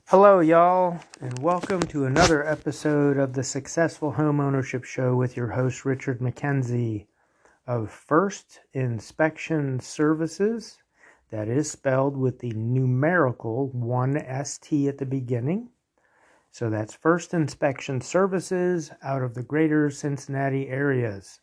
Hello, y'all, and welcome to another episode of the Successful Home Ownership Show with your host, Richard McKenzie of First Inspection Services. That is spelled with the numerical 1ST at the beginning. So that's First Inspection Services out of the greater Cincinnati areas.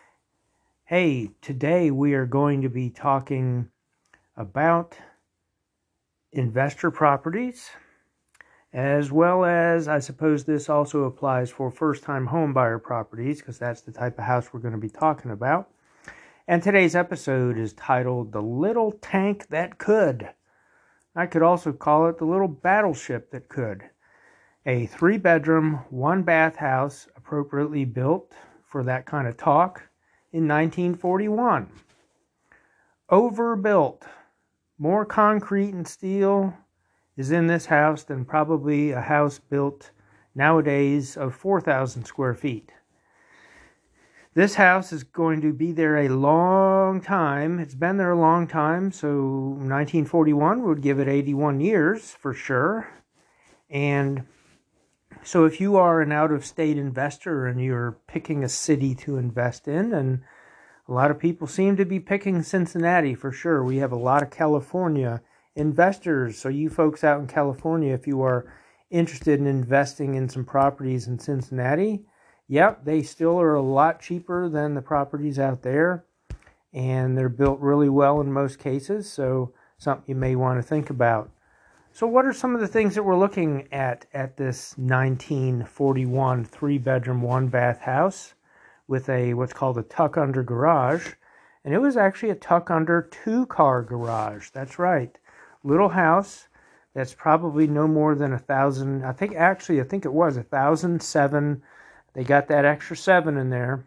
Hey, today we are going to be talking about investor properties, as well as, I suppose this also applies for first-time home buyer properties, because that's the type of house we're going to be talking about. And today's episode is titled The Little Tank That Could. I could also call it The Little Battleship That Could. A 3-bedroom, 1-bath house appropriately built for that kind of talk in 1941. Overbuilt. More concrete and steel is in this house than probably a house built nowadays of 4,000 square feet. This house is going to be there a long time. It's been there a long time, so 1941 would give it 81 years for sure. And so if you are an out-of-state investor and you're picking a city to invest in, and a lot of people seem to be picking Cincinnati for sure. We have a lot of California investors. So you folks out in California, if you are interested in investing in some properties in Cincinnati, yep, they still are a lot cheaper than the properties out there. And they're built really well in most cases. So something you may want to think about. So what are some of the things that we're looking at this 1941 3-bedroom, 1-bath house with a what's called a tuck-under garage? And it was actually a tuck-under 2-car garage. That's right. Little house that's probably no more than 1,000. I think it was 1,007. They got that extra 7 in there.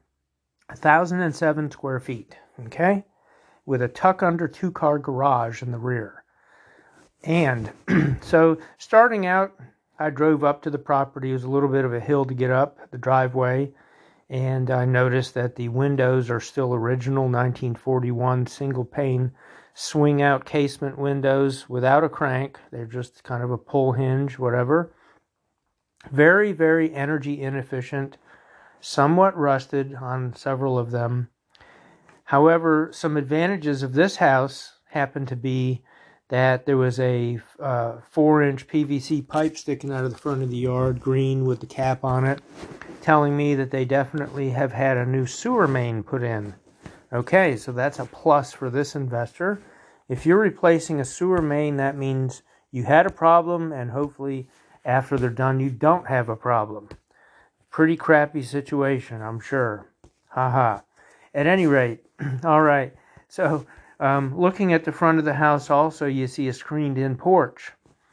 1,007 square feet. Okay, with a tuck-under 2-car garage in the rear. And so starting out, I drove up to the property. It was a little bit of a hill to get up the driveway. And I noticed that the windows are still original 1941 single pane swing out casement windows without a crank. They're just kind of a pull hinge, whatever. Very, very energy inefficient, somewhat rusted on several of them. However, some advantages of this house happen to be that there was a 4-inch PVC pipe sticking out of the front of the yard, green with the cap on it, telling me that they definitely have had a new sewer main put in. Okay, so that's a plus for this investor. If you're replacing a sewer main, that means you had a problem, and hopefully after they're done, you don't have a problem. Pretty crappy situation, I'm sure. Haha. At any rate, all right. So looking at the front of the house also, you see a screened-in porch.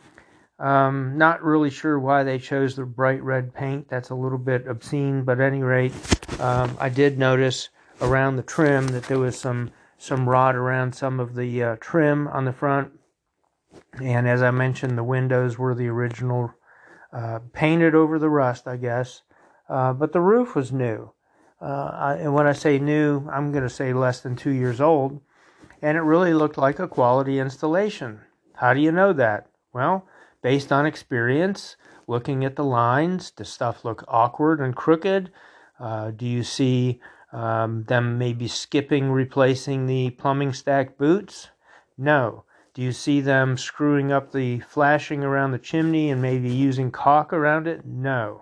Not really sure why they chose the bright red paint. That's a little bit obscene, but at any rate, I did notice around the trim that there was some rot around some of the trim on the front. And as I mentioned, the windows were the original, painted over the rust, I guess. But the roof was new. And when I say new, I'm going to say less than 2 years old. And it really looked like a quality installation. How do you know that? Well, based on experience, looking at the lines, does stuff look awkward and crooked? Do you see them maybe skipping replacing the plumbing stack boots? No. Do you see them screwing up the flashing around the chimney and maybe using caulk around it? No.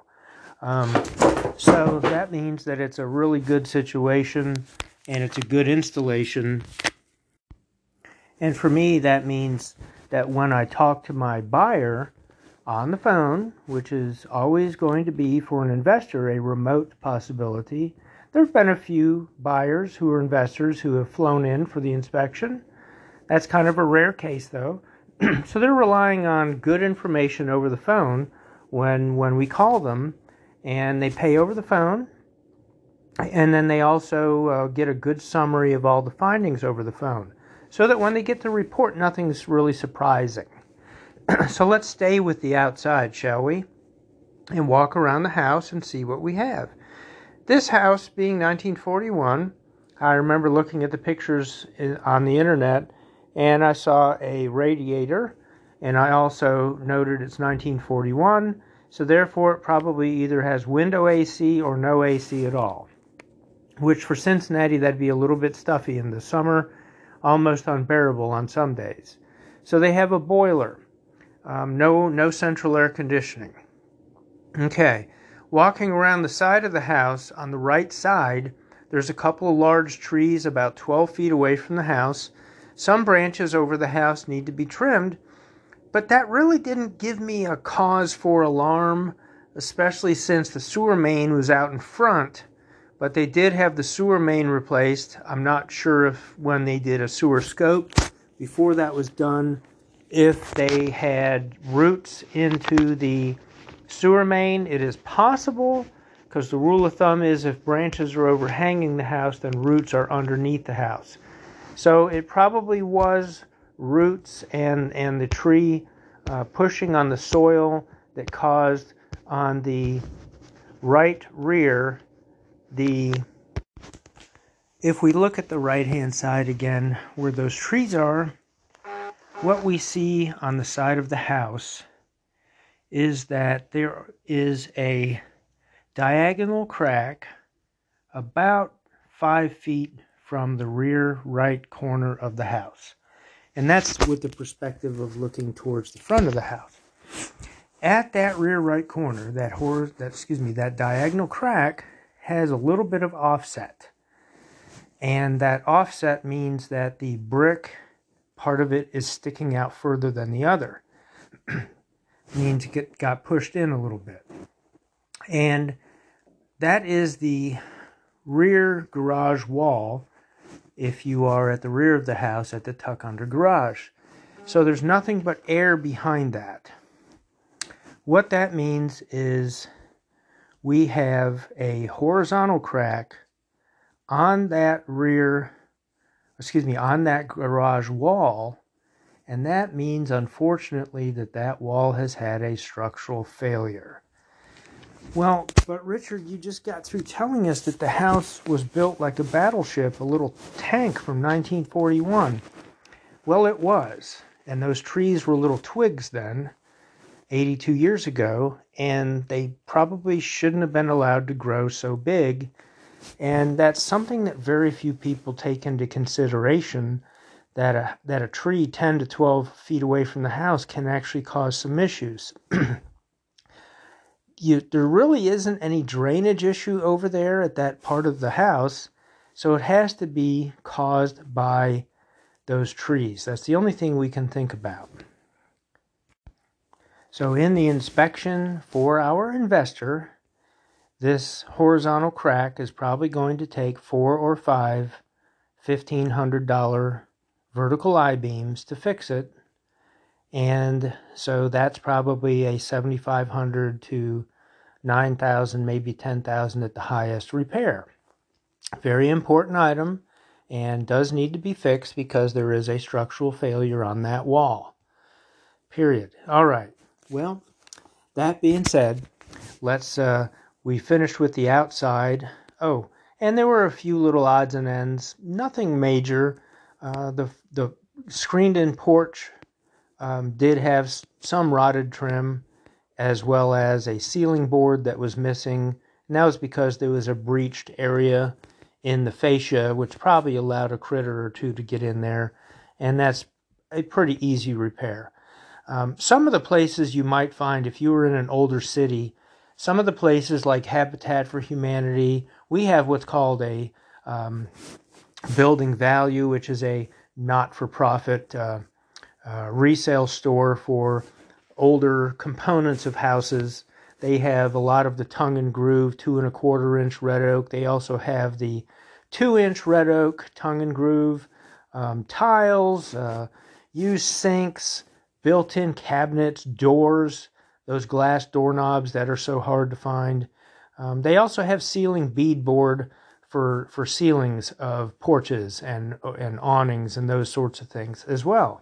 So that means that it's a really good situation and it's a good installation. And for me, that means that when I talk to my buyer on the phone, which is always going to be for an investor a remote possibility, there have been a few buyers who are investors who have flown in for the inspection. That's kind of a rare case, though. So they're relying on good information over the phone when we call them, and they pay over the phone. And then they also get a good summary of all the findings over the phone, so that when they get the report, nothing's really surprising. So let's stay with the outside, shall we? And walk around the house and see what we have. This house being 1941, I remember looking at the pictures on the internet, and I saw a radiator And I also noted it's 1941, so therefore it probably either has window AC or no AC at all. Which for Cincinnati, that'd be a little bit stuffy in the summer, almost unbearable on some days. So they have a boiler, no central air conditioning. Okay, walking around the side of the house, on the right side, there's a couple of large trees about 12 feet away from the house. Some branches over the house need to be trimmed, but that really didn't give me a cause for alarm, especially since the sewer main was out in front. But they did have the sewer main replaced. I'm not sure if when they did a sewer scope, before that was done, if they had roots into the sewer main. It is possible, because the rule of thumb is if branches are overhanging the house, then roots are underneath the house. So it probably was roots and the tree pushing on the soil that caused on the right rear if we look at the right hand side again where those trees are, what we see on the side of the house is that there is a diagonal crack about 5 feet from the rear right corner of the house. And that's with the perspective of looking towards the front of the house. At that rear right corner, that diagonal crack has a little bit of offset. And that offset means that the brick part of it is sticking out further than the other. Means it got pushed in a little bit. And that is the rear garage wall if you are at the rear of the house at the tuck under garage. So there's nothing but air behind that. What that means is we have a horizontal crack on that on that garage wall, and that means, unfortunately, that wall has had a structural failure. Well, but Richard, you just got through telling us that the house was built like a battleship, a little tank from 1941. Well, it was, and those trees were little twigs then, 82 years ago, and they probably shouldn't have been allowed to grow so big. And that's something that very few people take into consideration, that a tree 10 to 12 feet away from the house can actually cause some issues. There really isn't any drainage issue over there at that part of the house, so it has to be caused by those trees. That's the only thing we can think about. So in the inspection for our investor, this horizontal crack is probably going to take 4 or 5 $1,500 vertical I-beams to fix it. And so that's probably a $7,500 to $9,000, maybe $10,000 at the highest repair. Very important item, and does need to be fixed because there is a structural failure on that wall. Period. All right. Well, that being said, we finished with the outside. Oh, and there were a few little odds and ends. Nothing major. The screened-in porch did have some rotted trim, as well as a ceiling board that was missing. And that was because there was a breached area in the fascia, which probably allowed a critter or two to get in there. And that's a pretty easy repair. Some of the places you might find, if you were in an older city, some of the places like Habitat for Humanity, we have what's called a Building Value, which is a not-for-profit resale store for older components of houses. They have a lot of the tongue and groove 2 1/4 inch red oak. They also have the 2-inch red oak tongue and groove tiles, used sinks, built-in cabinets, doors, those glass doorknobs that are so hard to find. They also have ceiling beadboard for ceilings of porches and awnings and those sorts of things as well.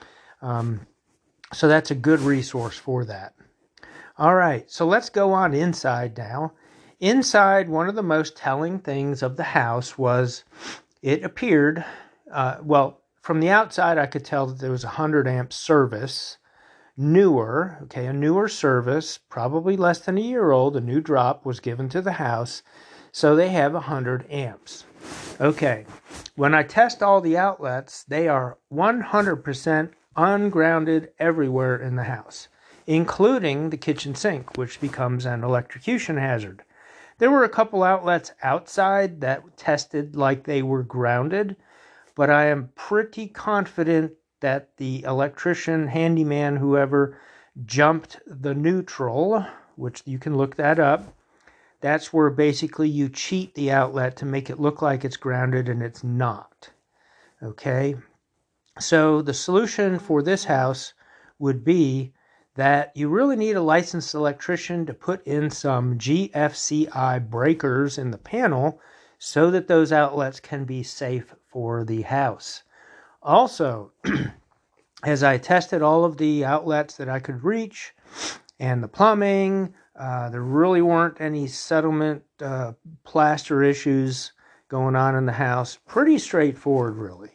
So that's a good resource for that. All right, so let's go on inside now. Inside, one of the most telling things of the house was it appeared, from the outside I could tell that there was a 100 amp service, newer, okay, a newer service, probably less than a year old, a new drop was given to the house, so they have 100 amps. Okay, when I test all the outlets, they are 100% ungrounded everywhere in the house, including the kitchen sink, which becomes an electrocution hazard. There were a couple outlets outside that tested like they were grounded, but I am pretty confident that the electrician, handyman, whoever, jumped the neutral, which you can look that up. That's where basically you cheat the outlet to make it look like it's grounded and it's not. Okay? So the solution for this house would be that you really need a licensed electrician to put in some GFCI breakers in the panel so that those outlets can be safe for the house. Also, as I tested all of the outlets that I could reach and the plumbing, there really weren't any settlement plaster issues going on in the house. Pretty straightforward, really.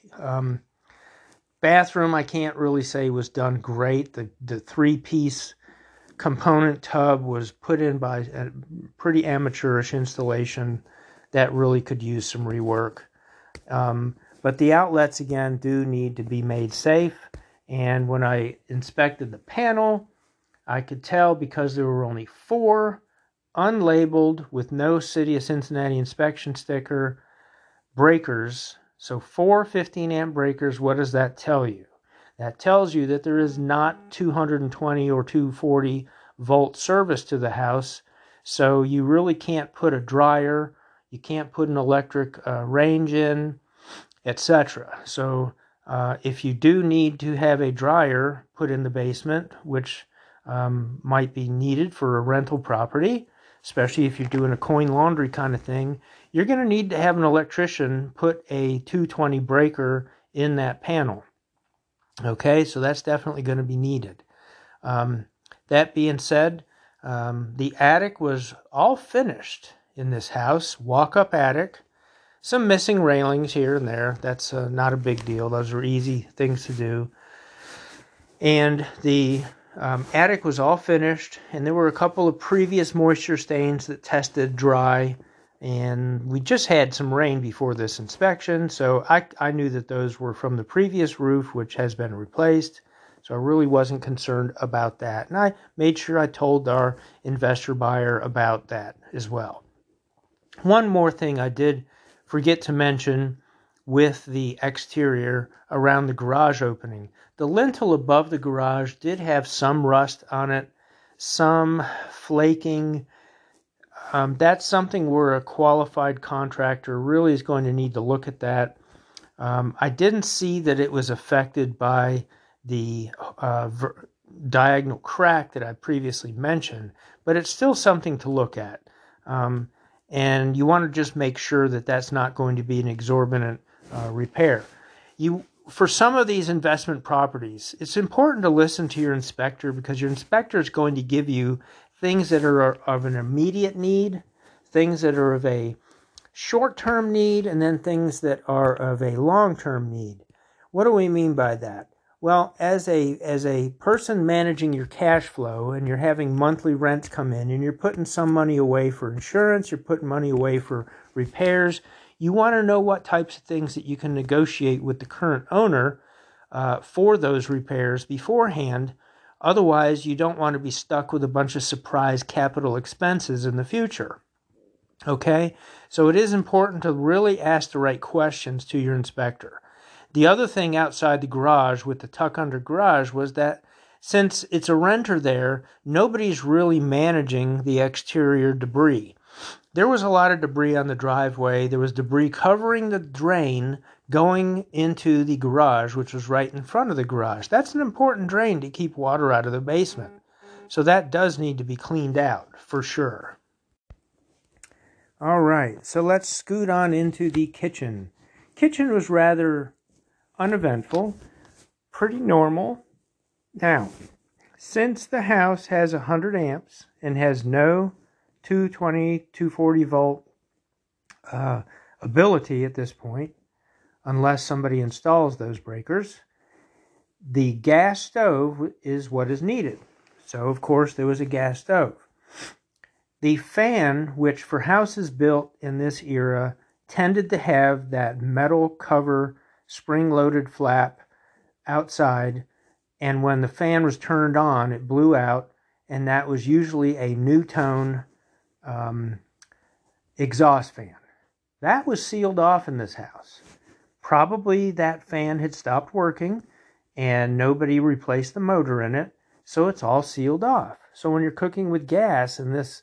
Bathroom, I can't really say was done great. The three-piece component tub was put in by a pretty amateurish installation that really could use some rework. But the outlets, again, do need to be made safe. And when I inspected the panel, I could tell because there were only 4 unlabeled with no City of Cincinnati inspection sticker breakers. So 4 15-amp breakers, what does that tell you? That tells you that there is not 220 or 240 volt service to the house. So you really can't put a dryer, you can't put an electric range in, etc. So if you do need to have a dryer put in the basement, which might be needed for a rental property, especially if you're doing a coin laundry kind of thing, you're going to need to have an electrician put a 220 breaker in that panel. Okay, so that's definitely going to be needed. That being said, the attic was all finished in this house, walk-up attic. Some missing railings here and there. That's not a big deal. Those are easy things to do. And the attic was all finished, and there were a couple of previous moisture stains that tested dry, and we just had some rain before this inspection, so I knew that those were from the previous roof, which has been replaced, so I really wasn't concerned about that. And I made sure I told our investor buyer about that as well. One more thing I did forget to mention with the exterior around the garage opening. The lintel above the garage did have some rust on it, some flaking. That's something where a qualified contractor really is going to need to look at that. I didn't see that it was affected by the diagonal crack that I previously mentioned, but it's still something to look at. And you want to just make sure that that's not going to be an exorbitant repair. For some of these investment properties, it's important to listen to your inspector because your inspector is going to give you things that are of an immediate need, things that are of a short-term need, and then things that are of a long-term need. What do we mean by that? Well, as a person managing your cash flow and you're having monthly rents come in and you're putting some money away for insurance, you're putting money away for repairs, you want to know what types of things that you can negotiate with the current owner for those repairs beforehand. Otherwise, you don't want to be stuck with a bunch of surprise capital expenses in the future. Okay? So it is important to really ask the right questions to your inspector. The other thing outside the garage with the tuck-under garage was that since it's a renter there, nobody's really managing the exterior debris. There was a lot of debris on the driveway. There was debris covering the drain going into the garage, which was right in front of the garage. That's an important drain to keep water out of the basement. So that does need to be cleaned out, for sure. All right, so let's scoot on into the kitchen. Kitchen was rather uneventful, pretty normal. Now, since the house has 100 amps and has no 220, 240 volt ability at this point, unless somebody installs those breakers, The gas stove is what is needed. So, of course, there was a gas stove. The fan, which for houses built in this era, tended to have that metal cover, spring-loaded flap outside, and when the fan was turned on, it blew out, and that was usually a Newtone exhaust fan. That was sealed off in this house. Probably that fan had stopped working, and nobody replaced the motor in it, so it's all sealed off. So when you're cooking with gas in this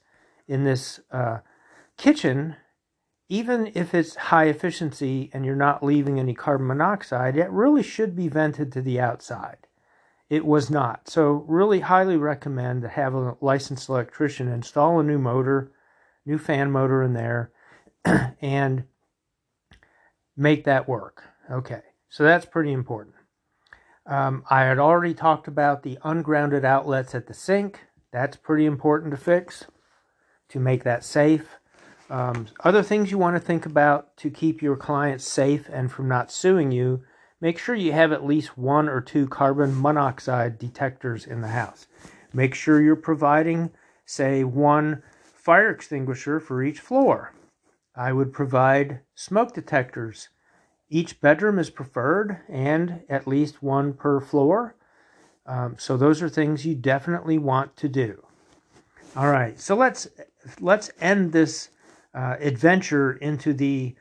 kitchen, even if it's high efficiency and you're not leaving any carbon monoxide, it really should be vented to the outside. It was not. So really highly recommend to have a licensed electrician install a new motor, new fan motor in there, and make that work. Okay, so that's pretty important. I had already talked about the ungrounded outlets at the sink. That's pretty important to fix to make that safe. Other things you want to think about to keep your clients safe and from not suing you: make sure you have at least 1 or 2 carbon monoxide detectors in the house. Make sure you're providing, say, 1 fire extinguisher for each floor. I would provide smoke detectors. Each bedroom is preferred, and at least 1 per floor. So those are things you definitely want to do. All right, so let's end this adventure into the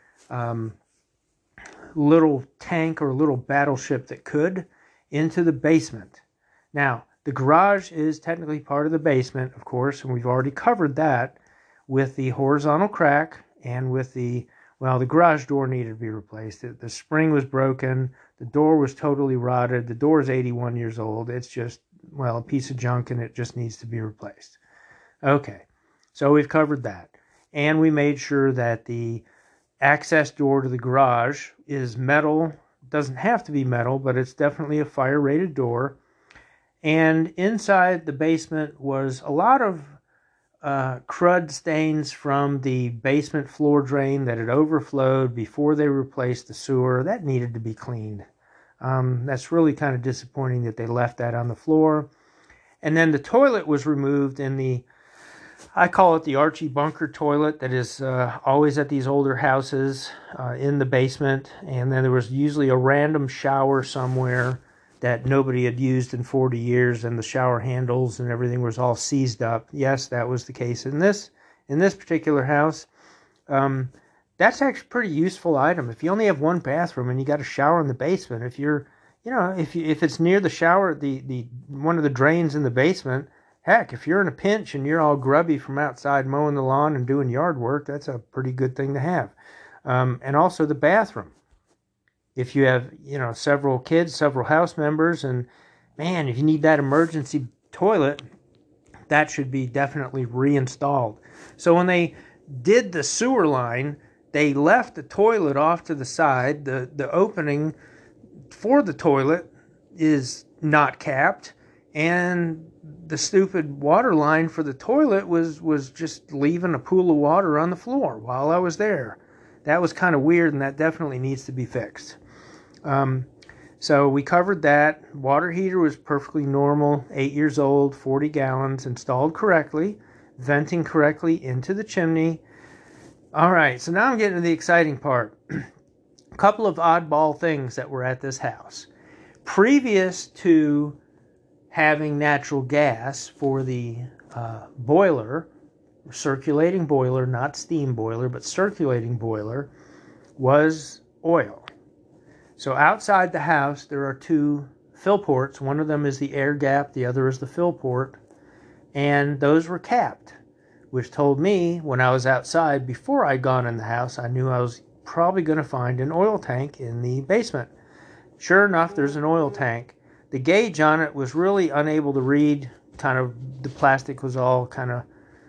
little tank or little battleship that could, into the basement. Now, the garage is technically part of the basement, of course, and we've already covered that with the horizontal crack and with the garage door needed to be replaced. The spring was broken. The door was totally rotted. The door is 81 years old. It's just, a piece of junk, and it just needs to be replaced. Okay, so we've covered that. And we made sure that the access door to the garage is metal. It doesn't have to be metal, but it's definitely a fire-rated door. And inside the basement was a lot of crud stains from the basement floor drain that had overflowed before they replaced the sewer. That needed to be cleaned. That's really kind of disappointing that they left that on the floor. And then the toilet was removed in I call it the Archie Bunker toilet that is always at these older houses in the basement. And then there was usually a random shower somewhere that nobody had used in 40 years, and the shower handles and everything was all seized up. Yes, that was the case in this particular house. That's actually a pretty useful item. If you only have 1 bathroom and you got a shower in the basement, if it's near the shower, the one of the drains in the basement, heck, if you're in a pinch and you're all grubby from outside mowing the lawn and doing yard work, that's a pretty good thing to have. And also the bathroom. If you have, several kids, several house members, and man, if you need that emergency toilet, that should be definitely reinstalled. So when they did the sewer line, they left the toilet off to the side. The opening for the toilet is not capped, and the stupid water line for the toilet was just leaving a pool of water on the floor while I was there. That was kind of weird, and that definitely needs to be fixed. So we covered that. Water heater was perfectly normal, 8 years old, 40 gallons, installed correctly, venting correctly into the chimney. All right, so now I'm getting to the exciting part. A couple of oddball things that were at this house. Previous to having natural gas for the boiler, circulating boiler, not steam boiler, but circulating boiler, was oil. So outside the house, there are 2 fill ports. One of them is the air gap, the other is the fill port. And those were capped, which told me when I was outside, before I'd gone in the house, I knew I was probably going to find an oil tank in the basement. Sure enough, there's an oil tank. The gauge on it was really unable to read. The plastic was all kind of,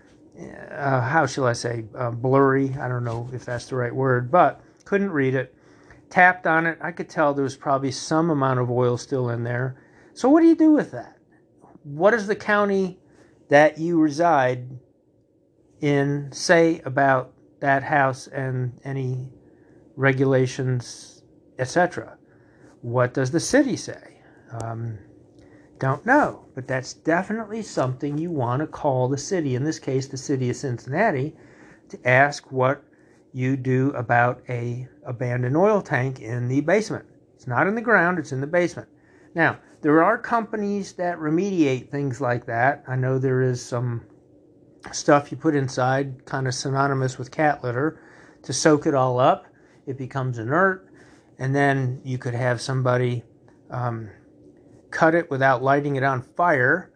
how shall I say, blurry. I don't know if that's the right word, but couldn't read it. Tapped on it, I could tell there was probably some amount of oil still in there. So what do you do with that? What does the county that you reside in say about that house and any regulations, etc.? What does the city say? Don't know, but that's definitely something you want to call the city, in this case the city of Cincinnati, to ask what you do about a abandoned oil tank in the basement. It's not in the ground, it's in the basement. Now, there are companies that remediate things like that. I know there is some stuff you put inside, kind of synonymous with cat litter, to soak it all up. It becomes inert, and then you could have somebody cut it without lighting it on fire,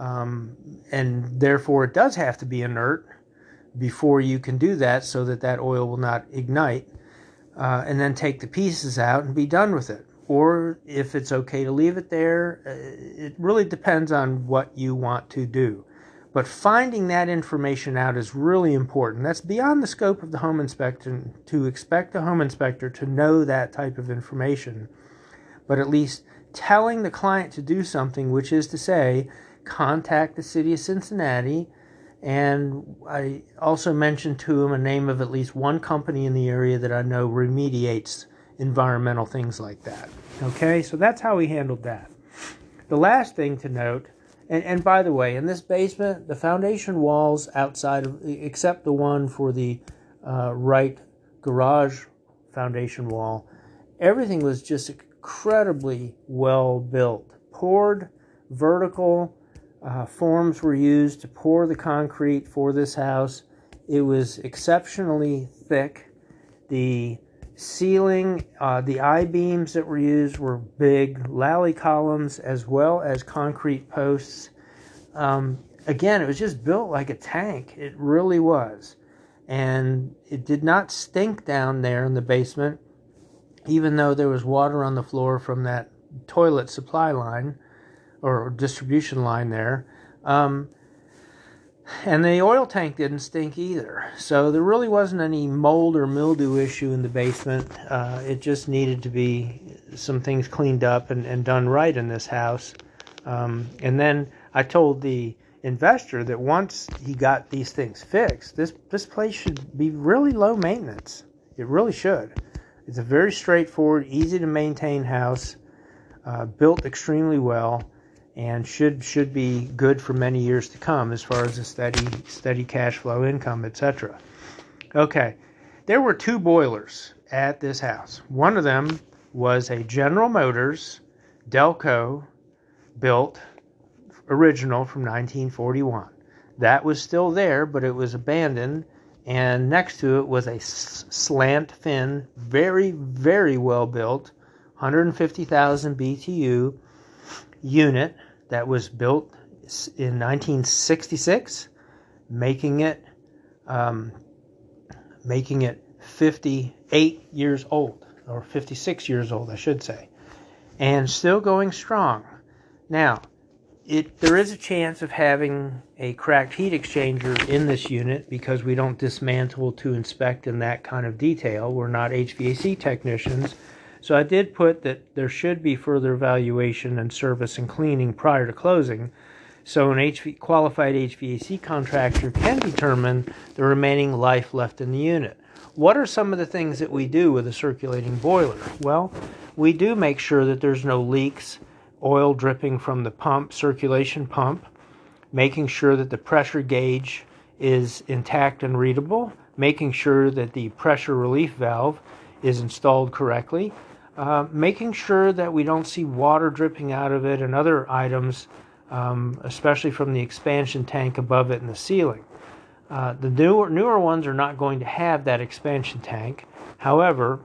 and therefore it does have to be inert before you can do that, so that that oil will not ignite, and then take the pieces out and be done with it. Or if it's okay to leave it there, it really depends on what you want to do. But finding that information out is really important. That's beyond the scope of the home inspector to expect the home inspector to know that type of information. But at least telling the client to do something, which is to say, contact the city of Cincinnati. And I also mentioned to him a name of at least one company in the area that I know remediates environmental things like that. Okay, so that's how we handled that. The last thing to note, and by the way, in this basement, the foundation walls outside of, except the one for the right garage foundation wall, everything was just incredibly well built. Poured vertical forms were used to pour the concrete for this house. It was exceptionally thick. The ceiling, the I-beams that were used were big lally columns as well as concrete posts. Again, it was just built like a tank. It really was. And it did not stink down there in the basement, even though there was water on the floor from that toilet supply line or distribution line there. And the oil tank didn't stink either. So there really wasn't any mold or mildew issue in the basement. It just needed to be some things cleaned up and done right in this house. And then I told the investor that once he got these things fixed, this place should be really low maintenance. It really should. It's a very straightforward, easy to maintain house, built extremely well, and should be good for many years to come as far as a steady cash flow income, etc. Okay, there were two boilers at this house. One of them was a General Motors Delco built original from 1941. That was still there, but it was abandoned, and next to it was a slant fin, very, very well built, 150,000 BTU unit that was built in 1966, making it 58 years old, or 56 years old, I should say, and still going strong. Now, there is a chance of having a cracked heat exchanger in this unit because we don't dismantle to inspect in that kind of detail. We're not HVAC technicians. So I did put that there should be further evaluation and service and cleaning prior to closing, so an qualified HVAC contractor can determine the remaining life left in the unit. What are some of the things that we do with a circulating boiler? Well, we do make sure that there's no leaks, oil dripping from the pump, circulation pump, making sure that the pressure gauge is intact and readable, making sure that the pressure relief valve is installed correctly, making sure that we don't see water dripping out of it and other items, especially from the expansion tank above it and the ceiling. The newer ones are not going to have that expansion tank. However,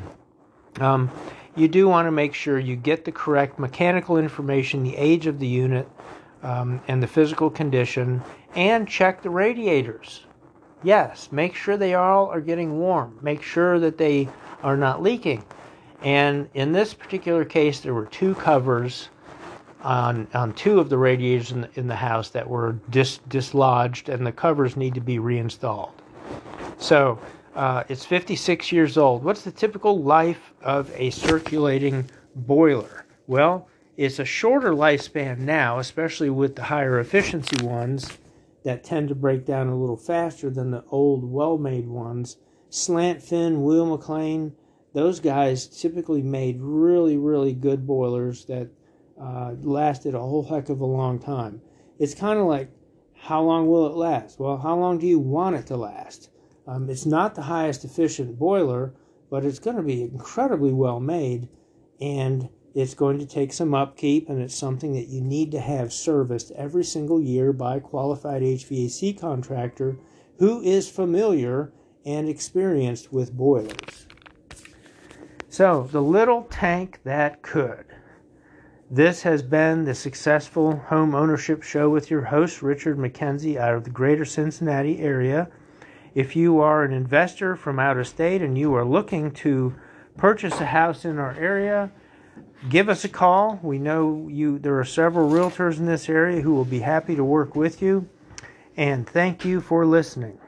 you do want to make sure you get the correct mechanical information, the age of the unit, and the physical condition, and check the radiators. Yes, make sure they all are getting warm. Make sure that they are not leaking. And in this particular case, there were two covers on two of the radiators in the house that were dislodged, and the covers need to be reinstalled. So it's 56 years old. What's the typical life of a circulating boiler? Well, it's a shorter lifespan now, especially with the higher efficiency ones that tend to break down a little faster than the old well-made ones. Slant fin, Will McLean, those guys typically made really, really good boilers that lasted a whole heck of a long time. It's kind of like, how long will it last? Well, how long do you want it to last? It's not the highest efficient boiler, but it's going to be incredibly well made, and it's going to take some upkeep, and it's something that you need to have serviced every single year by a qualified HVAC contractor who is familiar and experienced with boilers. So, the little tank that could. This has been the Successful Home Ownership Show with your host, Richard McKenzie, out of the greater Cincinnati area. If you are an investor from out of state and you are looking to purchase a house in our area, give us a call. We know there are several realtors in this area who will be happy to work with you. And thank you for listening.